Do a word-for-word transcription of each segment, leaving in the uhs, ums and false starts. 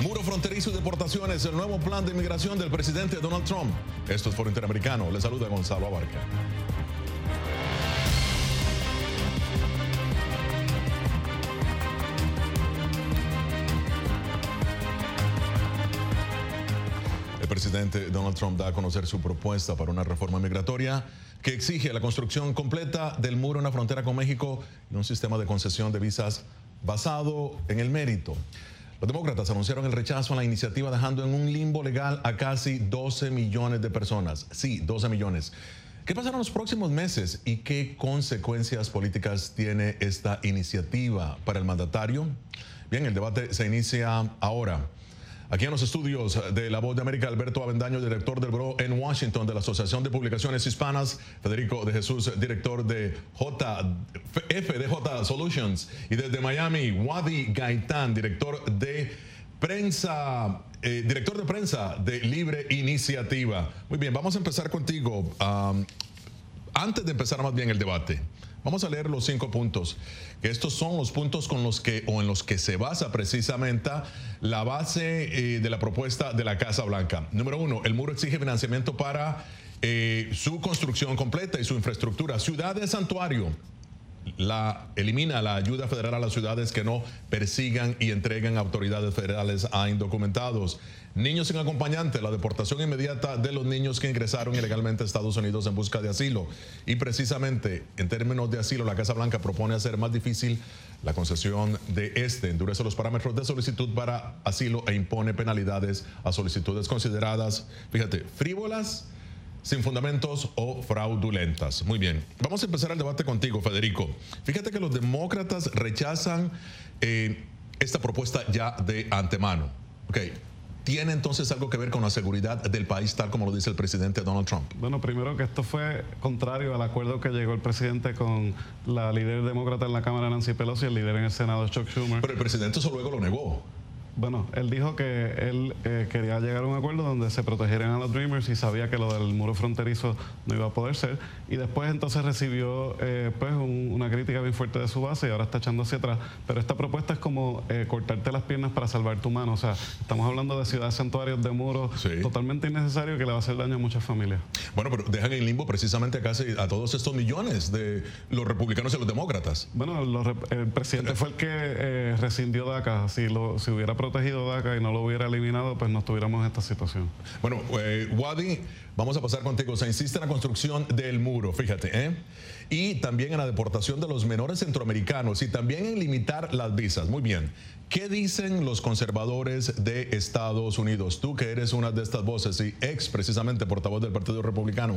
Muro fronterizo y deportaciones, el nuevo plan de inmigración del presidente Donald Trump. Esto es Foro Interamericano. Les saluda Gonzalo Abarca. El presidente Donald Trump da a conocer su propuesta para una reforma migratoria que exige la construcción completa del muro en la frontera con México y un sistema de concesión de visas basado en el mérito. Los demócratas anunciaron el rechazo a la iniciativa, dejando en un limbo legal a casi doce millones de personas. Sí, doce millones. ¿Qué pasará en los próximos meses y qué consecuencias políticas tiene esta iniciativa para el mandatario? Bien, el debate se inicia ahora. Aquí en los estudios de La Voz de América, Alberto Avendaño, director del Buró en Washington de la Asociación de Publicaciones Hispanas, Federico de Jesús, director de J, F D J Solutions, y desde Miami, Wadi Gaitán, director de prensa, eh, director de prensa de Libre Iniciativa. Muy bien, vamos a empezar contigo. Um, antes de empezar más bien el debate, vamos a leer los cinco puntos, que estos son los puntos con los que o en los que se basa precisamente la base eh, de la propuesta de la Casa Blanca. Número uno, el muro exige financiamiento para eh, su construcción completa y su infraestructura. Ciudad de santuario. La, elimina la ayuda federal a las ciudades que no persigan y entreguen autoridades federales a indocumentados. Niños sin acompañante, la deportación inmediata de los niños que ingresaron ilegalmente a Estados Unidos en busca de asilo. Y precisamente en términos de asilo, la Casa Blanca propone hacer más difícil la concesión de este, endurece los parámetros de solicitud para asilo e impone penalidades a solicitudes consideradas, fíjate, frívolas, sin fundamentos o fraudulentas. Muy bien, vamos a empezar el debate contigo, Federico. Fíjate que los demócratas rechazan eh, esta propuesta ya de antemano. Okay. ¿Tiene entonces algo que ver con la seguridad del país, tal como lo dice el presidente Donald Trump? Bueno, primero que esto fue contrario al acuerdo que llegó el presidente con la líder demócrata en la Cámara, Nancy Pelosi, y el líder en el Senado, Chuck Schumer. Pero el presidente eso luego lo negó. Bueno, él dijo que él eh, quería llegar a un acuerdo donde se protegieran a los Dreamers y sabía que lo del muro fronterizo no iba a poder ser. Y después entonces recibió eh, pues un, una crítica bien fuerte de su base y ahora está echando hacia atrás. Pero esta propuesta es como eh, cortarte las piernas para salvar tu mano. O sea, estamos hablando de ciudades santuarios, de muros, sí, totalmente innecesario, que le va a hacer daño a muchas familias. Bueno, pero dejan en limbo precisamente a casi a todos estos millones de los republicanos y los demócratas. Bueno, los, el presidente fue el que eh, rescindió DACA. Si, lo, si hubiera protegido DACA y no lo hubiera eliminado, pues no estuviéramos en esta situación. Bueno, eh, Wadi, vamos a pasar contigo. Se insiste en la construcción del muro, fíjate, ¿eh? Y también en la deportación de los menores centroamericanos y también en limitar las visas. Muy bien. ¿Qué dicen los conservadores de Estados Unidos? Tú que eres una de estas voces y ex precisamente portavoz del Partido Republicano.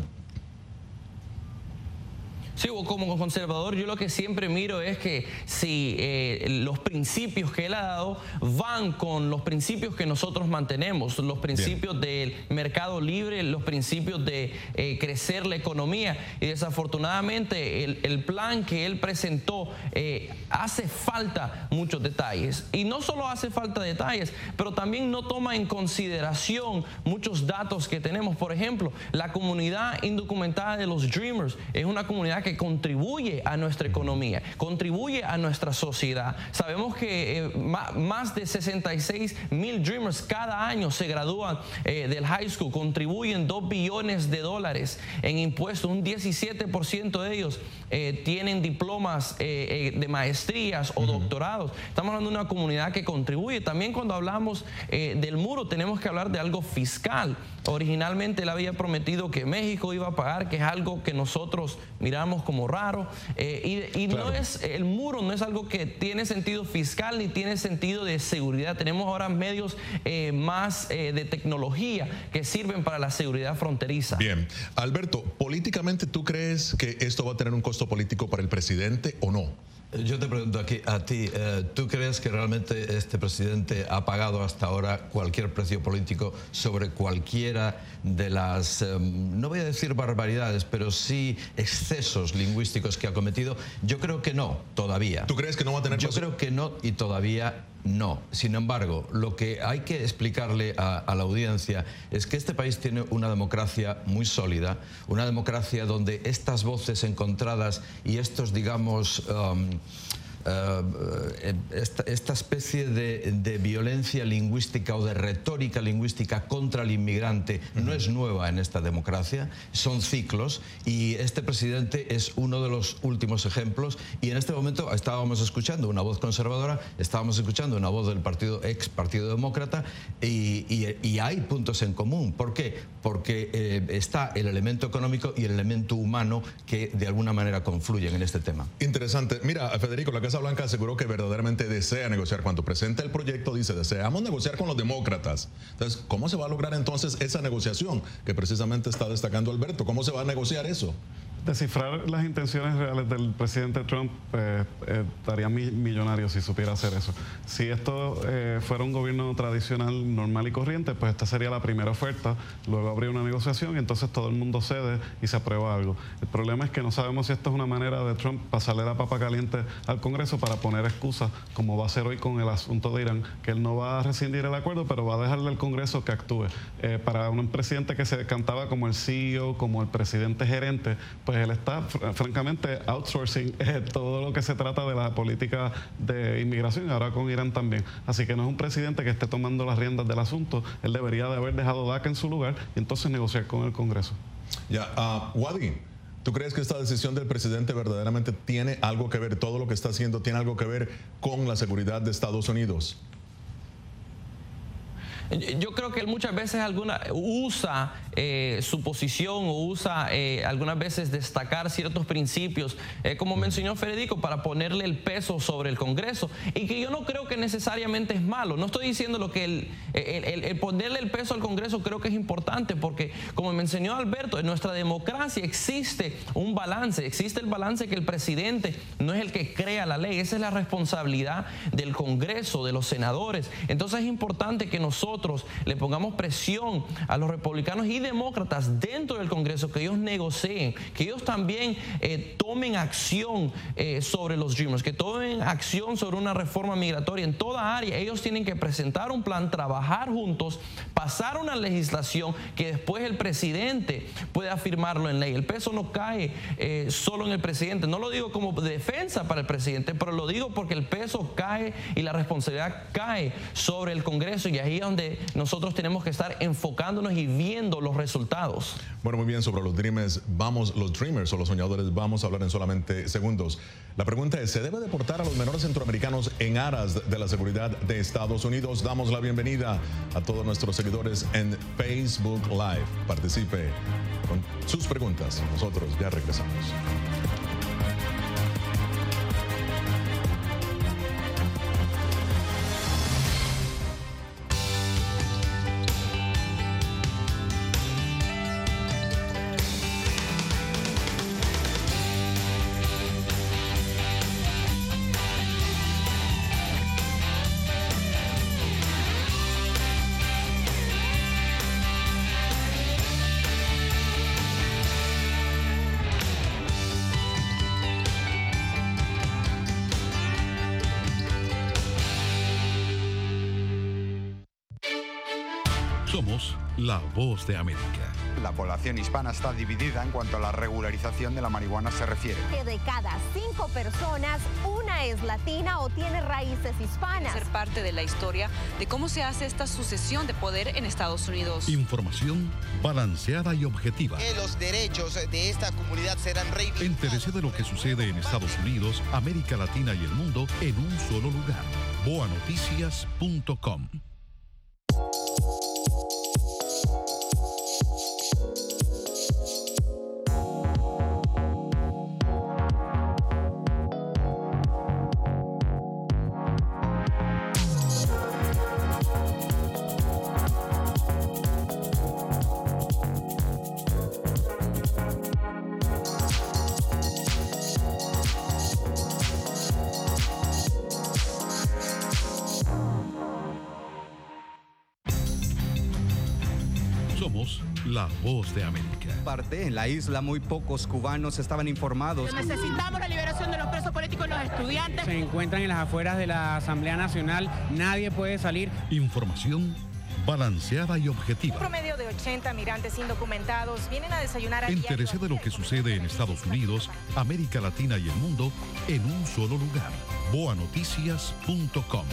Sí, como conservador yo lo que siempre miro es que si eh, los principios que él ha dado van con los principios que nosotros mantenemos, los principios Bien. del mercado libre, los principios de eh, crecer la economía, y desafortunadamente el, el plan que él presentó eh, hace falta muchos detalles, y no solo hace falta detalles, pero también no toma en consideración muchos datos que tenemos. Por ejemplo, la comunidad indocumentada de los Dreamers es una comunidad que contribuye a nuestra economía, contribuye a nuestra sociedad. Sabemos que eh, más de sesenta y seis mil Dreamers cada año se gradúan eh, del high school, contribuyen dos billones de dólares en impuestos, un diecisiete por ciento de ellos eh, tienen diplomas eh, eh, de maestrías o doctorados. Estamos hablando de una comunidad que contribuye. También cuando hablamos eh, del muro tenemos que hablar de algo fiscal. Originalmente él había prometido que México iba a pagar, que es algo que nosotros miramos como raro, eh, y, y claro. no es, el muro no es algo que tiene sentido fiscal ni tiene sentido de seguridad. Tenemos ahora medios eh, más eh, de tecnología que sirven para la seguridad fronteriza. Bien, Alberto, políticamente ¿tú crees que esto va a tener un costo político para el presidente o no? Yo te pregunto aquí a ti, eh, ¿tú crees que realmente este presidente ha pagado hasta ahora cualquier precio político sobre cualquiera de las, eh, no voy a decir barbaridades, pero sí excesos lingüísticos que ha cometido? Yo creo que no, todavía. ¿Tú crees que no va a tener Yo costo? creo que no, y todavía no. Sin embargo, lo que hay que explicarle a, a la audiencia es que este país tiene una democracia muy sólida, una democracia donde estas voces encontradas y estos, digamos, um, uh, esta, esta especie de, de violencia lingüística o de retórica lingüística contra el inmigrante uh-huh. no es nueva en esta democracia, son ciclos, y este presidente es uno de los últimos ejemplos. Y en este momento estábamos escuchando una voz conservadora, estábamos escuchando una voz del partido ex Partido Demócrata, y, y, y hay puntos en común. ¿Por qué? Porque eh, está el elemento económico y el elemento humano que de alguna manera confluyen en este tema. Interesante. Mira, Federico, la Casa Blanca aseguró que verdaderamente desea negociar. Cuando presenta el proyecto dice, deseamos negociar con los demócratas. Entonces, ¿cómo se va a lograr entonces esa negociación que precisamente está destacando Alberto? ¿Cómo se va a negociar eso? Descifrar las intenciones reales del presidente Trump eh, eh, estaría millonario si supiera hacer eso. Si esto eh, fuera un gobierno tradicional, normal y corriente, pues esta sería la primera oferta, luego habría una negociación y entonces todo el mundo cede y se aprueba algo. El problema es que no sabemos si esto es una manera de Trump pasarle la papa caliente al Congreso para poner excusas, como va a hacer hoy con el asunto de Irán, que él no va a rescindir el acuerdo, pero va a dejarle al Congreso que actúe. Eh, para un presidente que se cantaba como el C E O, como el presidente gerente, pues él está fr francamente outsourcing eh, todo lo que se trata de la política de inmigración, ahora con Irán también. Así que no es un presidente que esté tomando las riendas del asunto. Él debería de haber dejado DACA en su lugar y entonces negociar con el Congreso. Ya, uh, Wadi, ¿tú crees que esta decisión del presidente verdaderamente tiene algo que ver, todo lo que está haciendo tiene algo que ver con la seguridad de Estados Unidos? Yo creo que él muchas veces alguna, usa eh, su posición o usa eh, algunas veces destacar ciertos principios, eh, como mencionó Federico, para ponerle el peso sobre el Congreso, y que yo no creo que necesariamente es malo. No estoy diciendo lo que el, el, el, el ponerle el peso al Congreso creo que es importante, porque como mencionó Alberto, en nuestra democracia existe un balance, existe el balance que el presidente no es el que crea la ley, esa es la responsabilidad del Congreso, de los senadores. Entonces es importante que nosotros le pongamos presión a los republicanos y demócratas dentro del Congreso, que ellos negocien, que ellos también eh, tomen acción eh, sobre los Dreamers, que tomen acción sobre una reforma migratoria en toda área. Ellos tienen que presentar un plan, trabajar juntos, pasar una legislación que después el presidente pueda firmarlo en ley. El peso no cae eh, solo en el presidente. No lo digo como defensa para el presidente, pero lo digo porque el peso cae y la responsabilidad cae sobre el Congreso, y ahí es donde nosotros tenemos que estar enfocándonos y viendo los resultados. Bueno, muy bien, sobre los Dreamers, vamos, los Dreamers o los soñadores, vamos a hablar en solamente segundos. La pregunta es, ¿se debe deportar a los menores centroamericanos en aras de la seguridad de Estados Unidos? Damos la bienvenida a todos nuestros seguidores en Facebook Live. Participe con sus preguntas. Nosotros ya regresamos. Somos la voz de América. La población hispana está dividida en cuanto a la regularización de la marihuana se refiere. Que de cada cinco personas, una es latina o tiene raíces hispanas. Ser parte de la historia de cómo se hace esta sucesión de poder en Estados Unidos. Información balanceada y objetiva. Que los derechos de esta comunidad serán reivindicados. Entérese de lo que sucede en Estados Unidos, América Latina y el mundo en un solo lugar. boa noticias punto com. Somos la voz de América. Parte en la isla muy pocos cubanos estaban informados. Necesitamos la liberación de los presos políticos y los estudiantes. Se encuentran en las afueras de la Asamblea Nacional, nadie puede salir. Información balanceada y objetiva. Un promedio de ochenta migrantes indocumentados vienen a desayunar a Entérese de lo que sucede en Estados Unidos, América Latina y el mundo en un solo lugar. boa noticias punto com.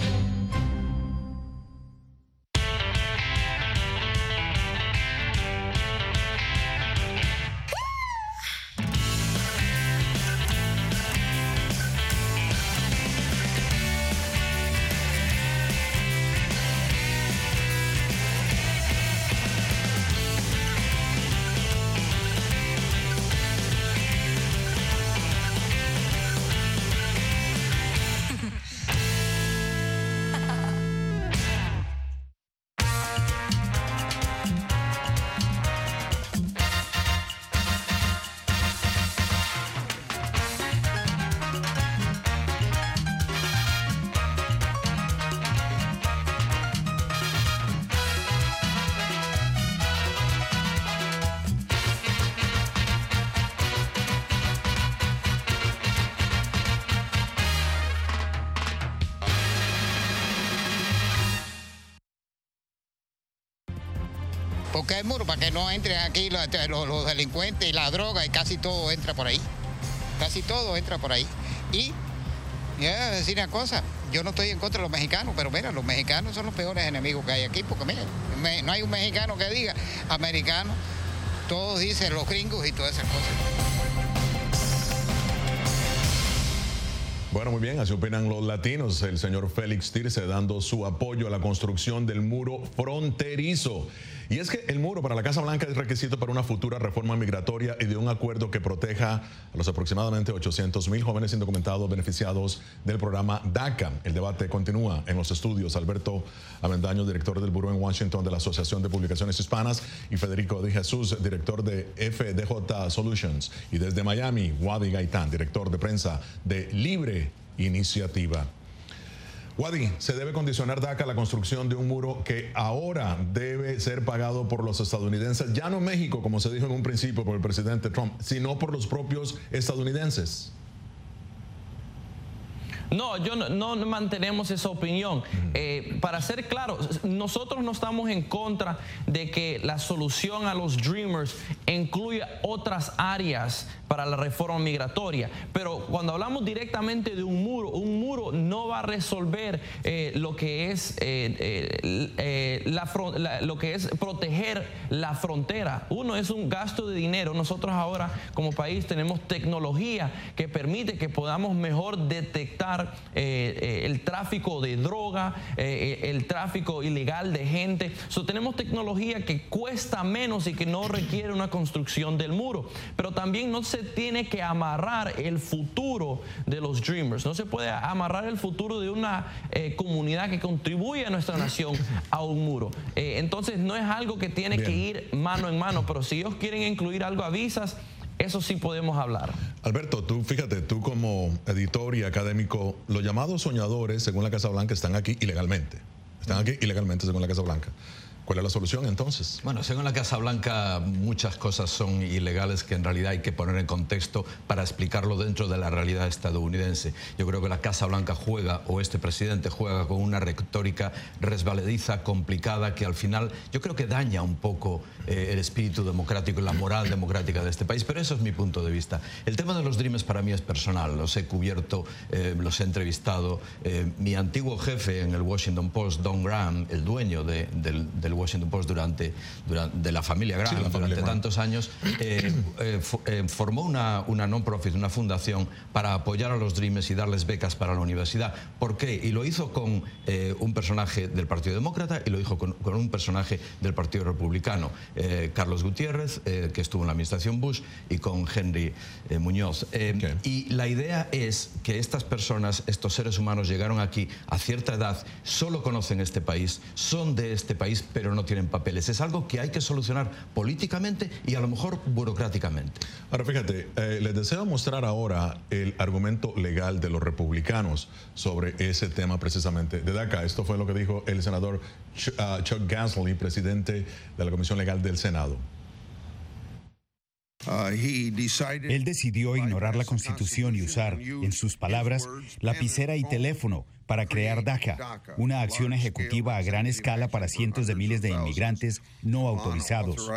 Porque hay muro para que no entren aquí los, los, los delincuentes y la droga y casi todo entra por ahí. Casi todo entra por ahí. Y, ya decir una cosa, yo no estoy en contra de los mexicanos, pero mira, los mexicanos son los peores enemigos que hay aquí, porque mira, me, no hay un mexicano que diga americano, todos dicen los gringos y todas esas cosas. Bueno, muy bien, así opinan los latinos. El señor Félix Tirce dando su apoyo a la construcción del muro fronterizo. Y es que el muro para la Casa Blanca es requisito para una futura reforma migratoria y de un acuerdo que proteja a los aproximadamente ochocientos mil jóvenes indocumentados beneficiados del programa DACA. El debate continúa en los estudios. Alberto Avendaño, director del Buró en Washington de la Asociación de Publicaciones Hispanas, y Federico de Jesús, director de F D J Solutions. Y desde Miami, Wadi Gaitán, director de prensa de Libre Iniciativa. Wadi, ¿se debe condicionar DACA a la construcción de un muro que ahora debe ser pagado por los estadounidenses, ya no México, como se dijo en un principio por el presidente Trump, sino por los propios estadounidenses? No, yo no, no mantenemos esa opinión. Eh, para ser claro, nosotros no estamos en contra de que la solución a los Dreamers incluya otras áreas para la reforma migratoria. Pero cuando hablamos directamente de un muro, un muro no va a resolver eh, lo que es eh, eh, eh, la, la, lo que es proteger la frontera. Uno, es un gasto de dinero. Nosotros ahora como país tenemos tecnología que permite que podamos mejor detectar Eh, eh, el tráfico de droga, eh, el tráfico ilegal de gente. So, tenemos tecnología que cuesta menos y que no requiere una construcción del muro. Pero también no se tiene que amarrar el futuro de los Dreamers. No se puede amarrar el futuro de una eh, comunidad que contribuye a nuestra nación a un muro. Eh, entonces no es algo que tiene Bien. que ir mano en mano. Pero si ellos quieren incluir algo a visas, eso sí podemos hablar. Alberto, tú fíjate, tú como editor y académico, los llamados soñadores, según la Casa Blanca, están aquí ilegalmente. Están aquí ilegalmente, según la Casa Blanca. ¿Cuál es la solución entonces? Bueno, según la Casa Blanca, muchas cosas son ilegales que en realidad hay que poner en contexto para explicarlo dentro de la realidad estadounidense. Yo creo que la Casa Blanca juega, o este presidente juega, con una retórica resbaladiza, complicada, que al final yo creo que daña un poco eh, el espíritu democrático y la moral democrática de este país, pero eso es mi punto de vista. El tema de los Dreamers para mí es personal, los he cubierto, eh, los he entrevistado. Eh, mi antiguo jefe en el Washington Post, Don Graham, el dueño de, del, del Washington Post durante, durante de la familia Graham, sí, la familia durante Graham. tantos años, eh, eh, eh, formó una, una non-profit, una fundación para apoyar a los Dreamers y darles becas para la universidad. ¿Por qué? Y lo hizo con eh, un personaje del Partido Demócrata y lo hizo con, con un personaje del Partido Republicano, eh, Carlos Gutiérrez, eh, que estuvo en la administración Bush, y con Henry eh, Muñoz. Eh, okay. Y la idea es que estas personas, estos seres humanos, llegaron aquí a cierta edad, solo conocen este país, son de este país, pero no tienen papeles. Es algo que hay que solucionar políticamente y a lo mejor burocráticamente. Ahora fíjate, eh, les deseo mostrar ahora el argumento legal de los republicanos sobre ese tema precisamente de DACA. Esto fue lo que dijo el senador Ch uh, Chuck Grassley, presidente de la Comisión Legal del Senado. Él decidió ignorar la Constitución y usar, en sus palabras, lapicera y teléfono para crear DACA, una acción ejecutiva a gran escala para cientos de miles de inmigrantes no autorizados.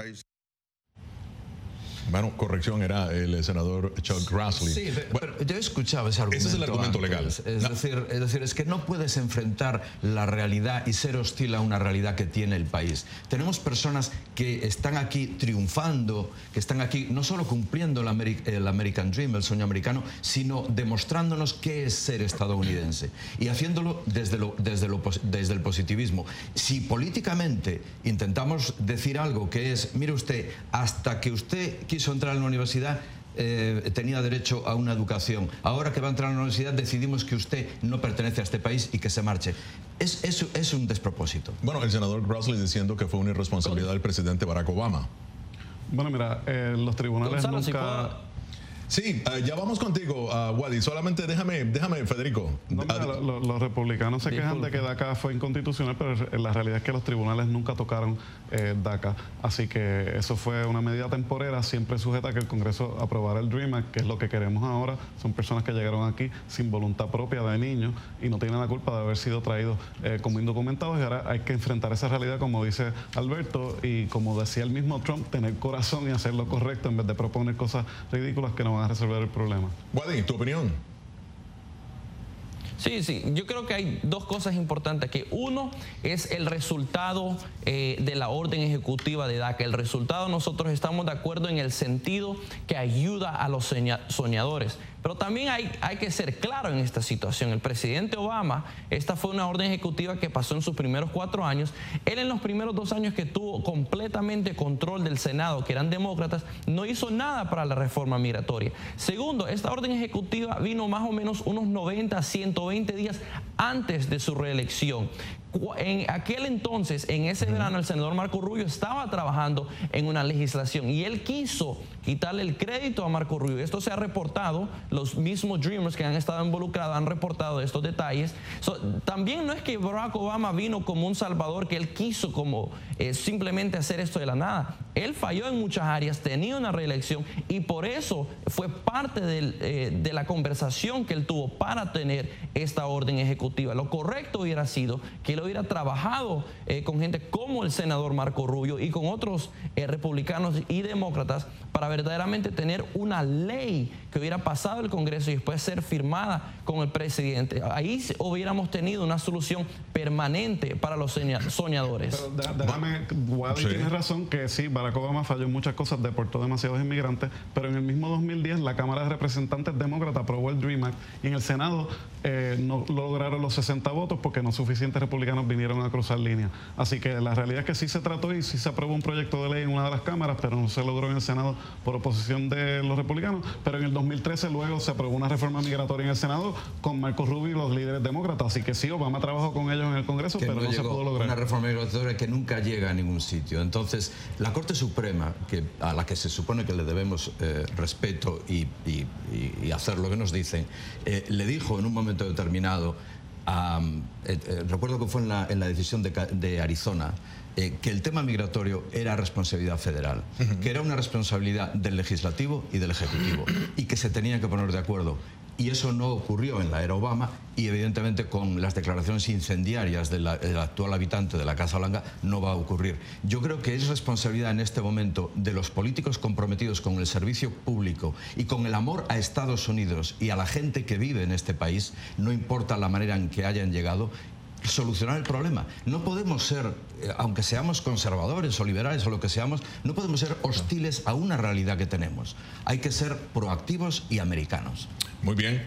Bueno, corrección, era el senador Chuck Grassley. Sí, pero, bueno, pero yo he escuchado ese argumento. Ese es el argumento antes. legal. Es, no. decir, es decir, es que no puedes enfrentar la realidad y ser hostil a una realidad que tiene el país. Tenemos personas que están aquí triunfando, que están aquí no solo cumpliendo el, Ameri el American Dream, el sueño americano, sino demostrándonos qué es ser estadounidense y haciéndolo desde, lo, desde, lo, desde el positivismo. Si políticamente intentamos decir algo que es, mire usted, hasta que usted quiso entrar en la universidad, eh, tenía derecho a una educación. Ahora que va a entrar a la universidad, decidimos que usted no pertenece a este país y que se marche. Es, es, es un despropósito. Bueno, el senador Grassley diciendo que fue una irresponsabilidad del presidente Barack Obama. Bueno, mira, eh, los tribunales Gonzalo, nunca... si Sí, uh, ya vamos contigo, uh, Wadi. Solamente déjame, déjame, Federico. No, mira, lo, lo, los republicanos se quejan de que DACA fue inconstitucional, pero la realidad es que los tribunales nunca tocaron eh, DACA. Así que eso fue una medida temporera, siempre sujeta a que el Congreso aprobara el DREAM Act, que es lo que queremos ahora. Son personas que llegaron aquí sin voluntad propia de niños y no tienen la culpa de haber sido traídos eh, como indocumentados. Y ahora hay que enfrentar esa realidad, como dice Alberto, y como decía el mismo Trump, tener corazón y hacer lo correcto en vez de proponer cosas ridículas que no van a resolver el problema. Wadi, ¿tu opinión? Sí, sí, yo creo que hay dos cosas importantes, que uno es el resultado eh, de la orden ejecutiva de DACA. El resultado, nosotros estamos de acuerdo en el sentido que ayuda a los soñadores. Pero también hay, hay que ser claro en esta situación. El presidente Obama, esta fue una orden ejecutiva que pasó en sus primeros cuatro años. Él en los primeros dos años que tuvo completamente control del Senado, que eran demócratas, no hizo nada para la reforma migratoria. Segundo, esta orden ejecutiva vino más o menos unos noventa a ciento veinte días antes de su reelección. En aquel entonces, en ese verano, el senador Marco Rubio estaba trabajando en una legislación y él quiso quitarle el crédito a Marco Rubio. Esto se ha reportado, los mismos Dreamers que han estado involucrados han reportado estos detalles. So, también no es que Barack Obama vino como un salvador, que él quiso como eh, simplemente hacer esto de la nada. Él falló en muchas áreas, tenía una reelección y por eso fue parte del, eh, de la conversación que él tuvo para tener esta orden ejecutiva. Lo correcto hubiera sido que él hubiera trabajado eh, con gente como el senador Marco Rubio y con otros eh, republicanos y demócratas para verdaderamente tener una ley que hubiera pasado el Congreso y después ser firmada con el presidente. Ahí hubiéramos tenido una solución permanente para los soñadores. Pero déjame, Wadi, sí. Tienes razón que sí, Barack Obama falló en muchas cosas, deportó demasiados inmigrantes, pero en el mismo dos mil diez la Cámara de Representantes demócrata aprobó el DREAM Act y en el Senado eh, no lograron los sesenta votos porque no suficientes republicanos vinieron a cruzar línea. Así que la realidad es que sí se trató y sí se aprobó un proyecto de ley en una de las cámaras, pero no se logró en el Senado por oposición de los republicanos. Pero en el dos mil trece luego se aprobó una reforma migratoria en el Senado con Marco Rubio y los líderes demócratas. Así que sí, Obama trabajó con ellos en el Congreso, que pero no, no se pudo lograr. Una reforma migratoria que nunca llega a ningún sitio. Entonces, la Corte Suprema, que, a la que se supone que le debemos eh, respeto y, y, y hacer lo que nos dicen, eh, le dijo en un momento determinado, Um, eh, eh, recuerdo que fue en la, en la decisión de, de Arizona, eh, que el tema migratorio era responsabilidad federal, uh-huh. que era una responsabilidad del legislativo y del ejecutivo y que se tenían que poner de acuerdo. Y eso no ocurrió en la era Obama y evidentemente con las declaraciones incendiarias de la, del actual habitante de la Casa Blanca no va a ocurrir. Yo creo que es responsabilidad en este momento de los políticos comprometidos con el servicio público y con el amor a Estados Unidos y a la gente que vive en este país, no importa la manera en que hayan llegado, solucionar el problema. No podemos ser, eh, aunque seamos conservadores o liberales o lo que seamos, no podemos ser hostiles a una realidad que tenemos. Hay que ser proactivos y americanos. Muy bien.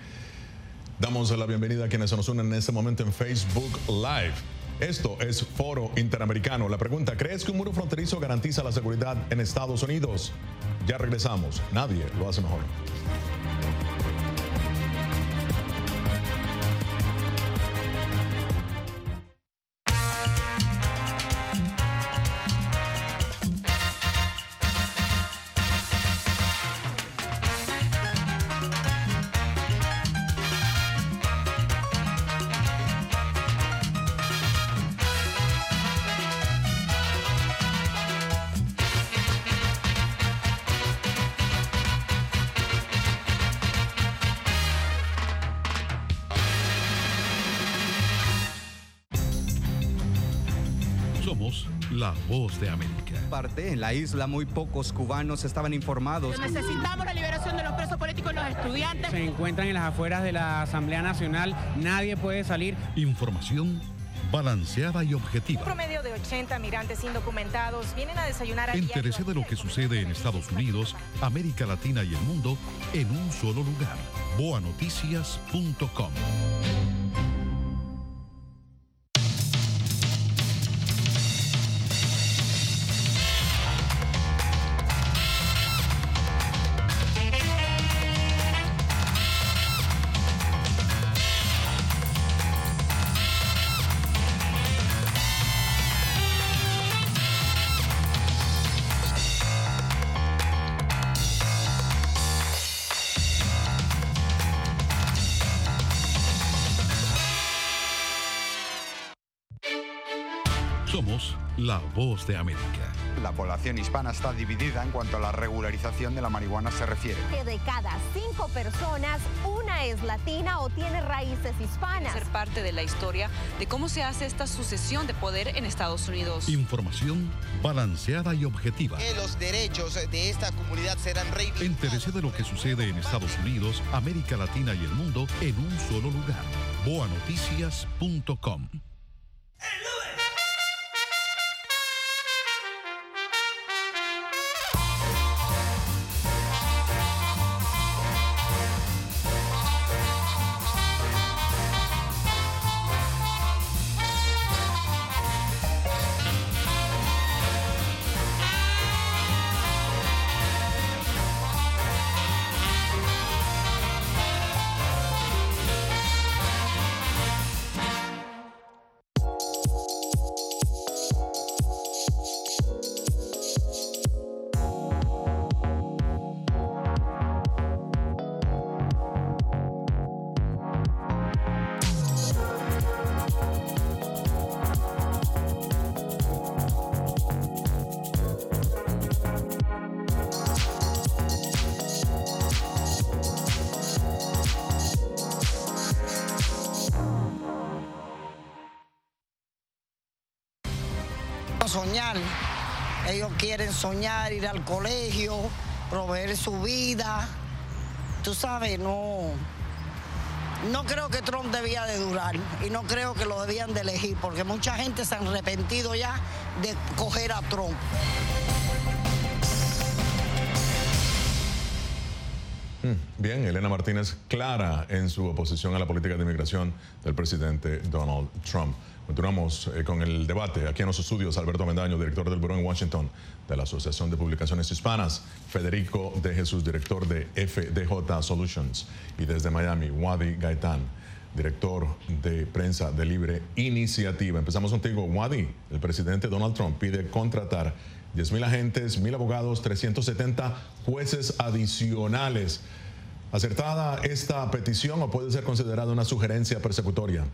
Damos la bienvenida a quienes se nos unen en este momento en Facebook Live. Esto es Foro Interamericano. La pregunta, ¿crees que un muro fronterizo garantiza la seguridad en Estados Unidos? Ya regresamos. Nadie lo hace mejor. Somos la voz de América. Parte en la isla, muy pocos cubanos estaban informados. Necesitamos la liberación de los presos políticos y los estudiantes. Se encuentran en las afueras de la Asamblea Nacional. Nadie puede salir. Información balanceada y objetiva. Un promedio de ochenta migrantes indocumentados vienen a desayunar a Entérese de lo que sucede en Estados Unidos, América Latina y el mundo en un solo lugar. boa noticias punto com. Somos la voz de América. La población hispana está dividida en cuanto a la regularización de la marihuana se refiere. Que de cada cinco personas, una es latina o tiene raíces hispanas. Ser parte de la historia de cómo se hace esta sucesión de poder en Estados Unidos. Información balanceada y objetiva. Que los derechos de esta comunidad serán reivindicados. Entérese de lo que sucede en Estados Unidos, América Latina y el mundo en un solo lugar. boa noticias punto com. Soñar, ellos quieren soñar, ir al colegio, proveer su vida, tú sabes, no, no creo que Trump debía de durar y no creo que lo debían de elegir porque mucha gente se ha arrepentido ya de coger a Trump. Bien, Elena Martínez clara en su oposición a la política de inmigración del presidente Donald Trump. Continuamos eh, con el debate aquí en los estudios. Alberto Mendaño, director del Buró en Washington de la Asociación de Publicaciones Hispanas. Federico de Jesús, director de F D J Solutions. Y desde Miami, Wadi Gaitán, director de prensa de Libre Iniciativa. Empezamos contigo, Wadi. El presidente Donald Trump pide contratar diez mil agentes, mil abogados, trescientos setenta jueces adicionales. ¿Acertada esta petición o puede ser considerada una sugerencia persecutoria?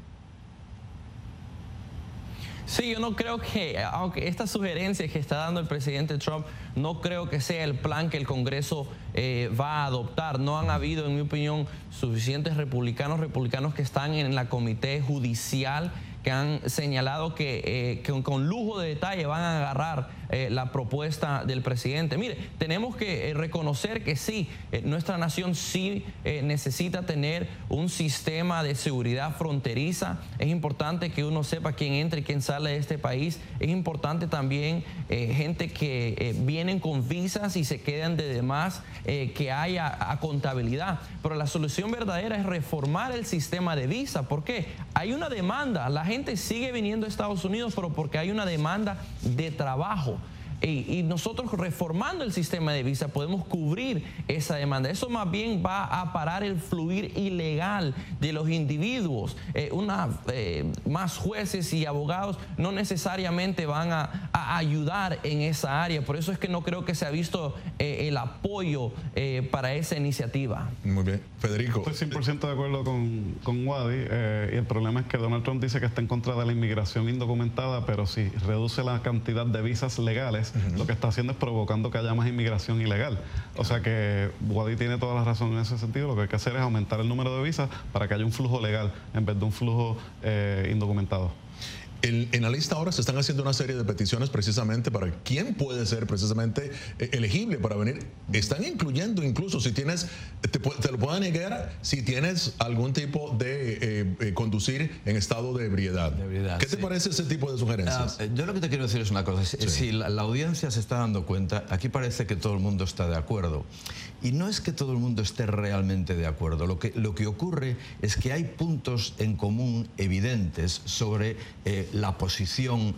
Sí, yo no creo que, aunque esta sugerencia que está dando el presidente Trump, no creo que sea el plan que el Congreso eh, va a adoptar. No han habido, en mi opinión, suficientes republicanos, republicanos que están en la comité judicial, que han señalado que, eh, que con lujo de detalle van a agarrar eh, la propuesta del presidente. Mire, tenemos que eh, reconocer que sí, eh, nuestra nación sí eh, necesita tener un sistema de seguridad fronteriza. Es importante que uno sepa quién entra y quién sale de este país. Es importante también eh, gente que eh, vienen con visas y se quedan de demás, eh, que haya a contabilidad. Pero la solución verdadera es reformar el sistema de visa. ¿Por qué? Hay una demanda. La gente sigue viniendo a Estados Unidos, pero porque hay una demanda de trabajo. Y, y nosotros reformando el sistema de visa podemos cubrir esa demanda. Eso más bien va a parar el fluir ilegal de los individuos. Eh, una, eh, más jueces y abogados no necesariamente van a, a ayudar en esa área. Por eso es que no creo que se ha visto eh, el apoyo eh, para esa iniciativa. Muy bien. Federico. Estoy cien por ciento de acuerdo con, con Wadi. Eh, y el problema es que Donald Trump dice que está en contra de la inmigración indocumentada, pero si reduce la cantidad de visas legales, Uh-huh. lo que está haciendo es provocando que haya más inmigración ilegal. O sea que Wadi tiene toda la razón en ese sentido. Lo que hay que hacer es aumentar el número de visas para que haya un flujo legal en vez de un flujo eh, indocumentado. El, en la lista ahora se están haciendo una serie de peticiones precisamente para quién puede ser precisamente eh, elegible para venir. Están incluyendo incluso si tienes, te, te lo pueden negar si tienes algún tipo de eh, eh, conducir en estado de ebriedad. De ebriedad ¿Qué te sí. parece ese tipo de sugerencias? Uh, yo lo que te quiero decir es una cosa. Sí. Si la, la audiencia se está dando cuenta, aquí parece que todo el mundo está de acuerdo. Y no es que todo el mundo esté realmente de acuerdo. Lo que, lo que ocurre es que hay puntos en común evidentes sobre eh, la posición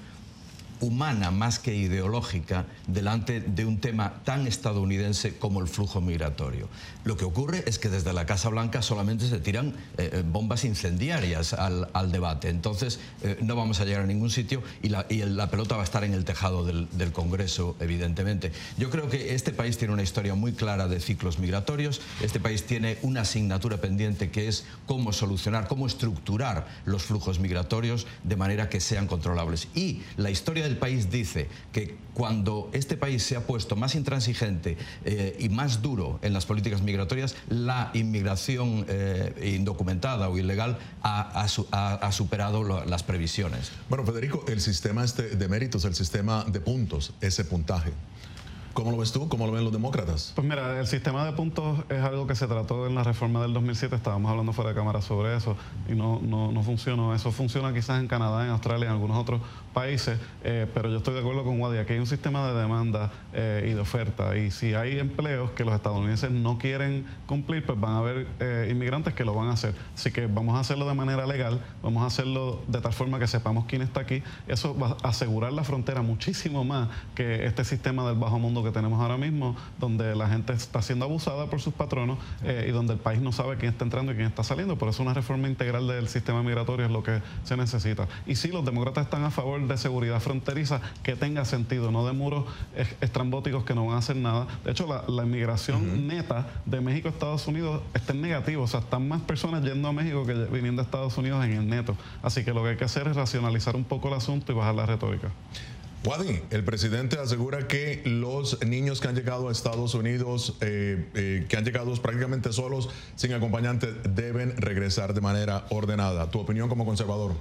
humana más que ideológica delante de un tema tan estadounidense como el flujo migratorio. Lo que ocurre es que desde la Casa Blanca solamente se tiran eh, bombas incendiarias al, al debate. Entonces eh, no vamos a llegar a ningún sitio y la, y la pelota va a estar en el tejado del, del Congreso, evidentemente. Yo creo que este país tiene una historia muy clara de ciclos migratorios. Este país tiene una asignatura pendiente que es cómo solucionar, cómo estructurar los flujos migratorios de manera que sean controlables. Y la historia de el país dice que cuando este país se ha puesto más intransigente eh, y más duro en las políticas migratorias, la inmigración eh, indocumentada o ilegal ha, ha, ha superado lo, las previsiones. Bueno, Federico, el sistema este de méritos, el sistema de puntos, ese puntaje, ¿cómo lo ves tú? ¿Cómo lo ven los demócratas? Pues mira, el sistema de puntos es algo que se trató en la reforma del dos mil siete, estábamos hablando fuera de cámara sobre eso y no, no, no funcionó. Eso funciona quizás en Canadá, en Australia, en algunos otros países, eh, pero yo estoy de acuerdo con Wadi, aquí hay un sistema de demanda eh, y de oferta, y si hay empleos que los estadounidenses no quieren cumplir, pues van a haber eh, inmigrantes que lo van a hacer. Así que vamos a hacerlo de manera legal, vamos a hacerlo de tal forma que sepamos quién está aquí. Eso va a asegurar la frontera muchísimo más que este sistema del bajo mundo que tenemos ahora mismo, donde la gente está siendo abusada por sus patronos eh, y donde el país no sabe quién está entrando y quién está saliendo. Por eso una reforma integral del sistema migratorio es lo que se necesita. Y sí, los demócratas están a favor de seguridad fronteriza que tenga sentido, no de muros estrambóticos que no van a hacer nada. De hecho, la, la inmigración uh-huh. neta de México a Estados Unidos está en negativo. O sea, están más personas yendo a México que viniendo a Estados Unidos en el neto. Así que lo que hay que hacer es racionalizar un poco el asunto y bajar la retórica. Wadi, el presidente asegura que los niños que han llegado a Estados Unidos, eh, eh, que han llegado prácticamente solos, sin acompañante, deben regresar de manera ordenada. ¿Tu opinión como conservador?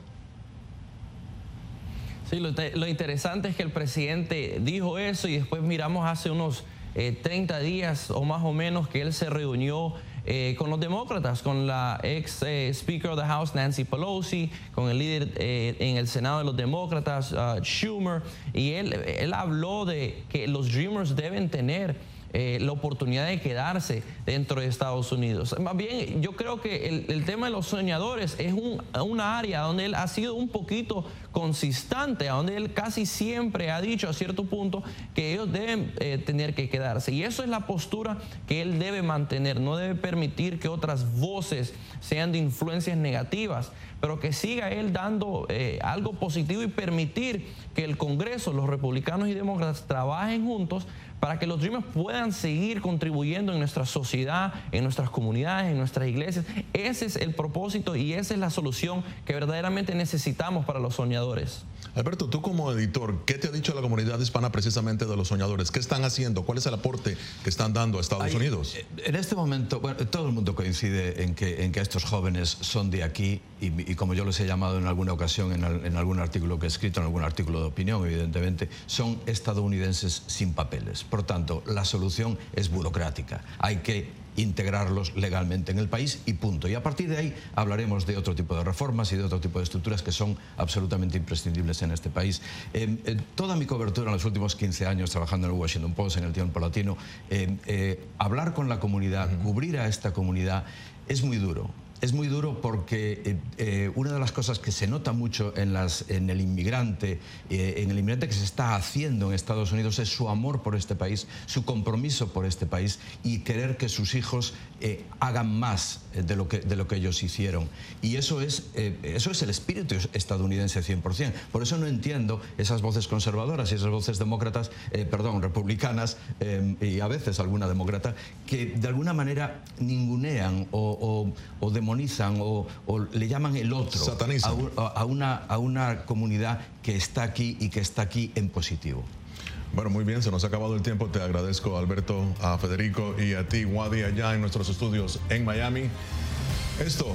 Sí, lo, lo interesante es que el presidente dijo eso y después miramos hace unos eh, treinta días o más o menos que él se reunió Eh, con los demócratas, con la ex eh, Speaker of the House Nancy Pelosi, con el líder eh, en el Senado de los demócratas uh, Schumer, y él, él habló de que los Dreamers deben tener eh, la oportunidad de quedarse dentro de Estados Unidos. Más bien, yo creo que el, el tema de los soñadores es un, una área donde él ha sido un poquito consistente, a donde él casi siempre ha dicho a cierto punto que ellos deben eh, tener que quedarse, y eso es la postura que él debe mantener. No debe permitir que otras voces sean de influencias negativas, pero que siga él dando eh, algo positivo y permitir que el Congreso, los republicanos y demócratas trabajen juntos para que los Dreamers puedan seguir contribuyendo en nuestra sociedad, en nuestras comunidades, en nuestras iglesias. Ese es el propósito y esa es la solución que verdaderamente necesitamos para los soñadores. Alberto, tú como editor, ¿qué te ha dicho la comunidad hispana precisamente de los soñadores? ¿Qué están haciendo? ¿Cuál es el aporte que están dando a Estados Hay, Unidos? En este momento, bueno, todo el mundo coincide en que, en que estos jóvenes son de aquí y, y como yo les he llamado en alguna ocasión, en, en algún artículo que he escrito, en algún artículo de opinión, evidentemente, son estadounidenses sin papeles. Por tanto, la solución es burocrática. Hay que integrarlos legalmente en el país y punto. Y a partir de ahí hablaremos de otro tipo de reformas y de otro tipo de estructuras que son absolutamente imprescindibles en este país. Eh, eh, toda mi cobertura en los últimos quince años trabajando en el Washington Post, en el Tiempo Latino, eh, eh, hablar con la comunidad, cubrir a esta comunidad es muy duro. Es muy duro porque eh, eh, una de las cosas que se nota mucho en, las, en el inmigrante, eh, en el inmigrante que se está haciendo en Estados Unidos es su amor por este país, su compromiso por este país y querer que sus hijos eh, hagan más de lo, que, de lo que ellos hicieron. Y eso es, eh, eso es el espíritu estadounidense cien por cien. Por eso no entiendo esas voces conservadoras y esas voces demócratas, eh, perdón, republicanas eh, y a veces alguna demócrata, que de alguna manera ningunean o, o, o demonizan o, o le llaman el otro a, a, una, a una comunidad que está aquí y que está aquí en positivo. Bueno, muy bien, se nos ha acabado el tiempo. Te agradezco, Alberto, a Federico y a ti, Wadi, allá en nuestros estudios en Miami. Esto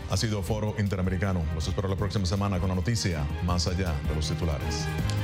ha sido Foro Interamericano. Los espero la próxima semana con la noticia más allá de los titulares.